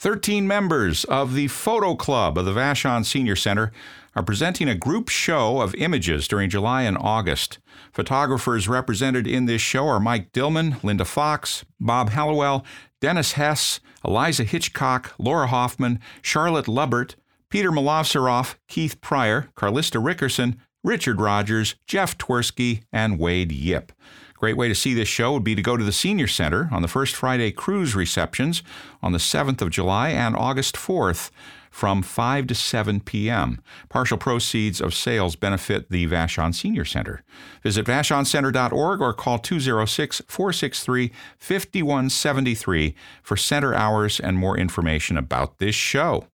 13 members of the Photo Club of the Vashon Senior Center are presenting a group show of images during July and August. Photographers represented in this show are Mike Dillman, Linda Fox, Bob Hallowell, Dennis Hess, Eliza Hitchcock, Laura Hoffman, Charlotte Lubbert, Peter Milovseroff, Keith Pryor, Carlista Rickerson, Richard Rogers, Jeff Twersky, and Wade Yip. Great way to see this show would be to go to the Senior Center on the First Friday Cruise receptions on the 7th of July and August 4th from 5 to 7 p.m. Partial proceeds of sales benefit the Vashon Senior Center. Visit vashoncenter.org or call 206-463-5173 for center hours and more information about this show.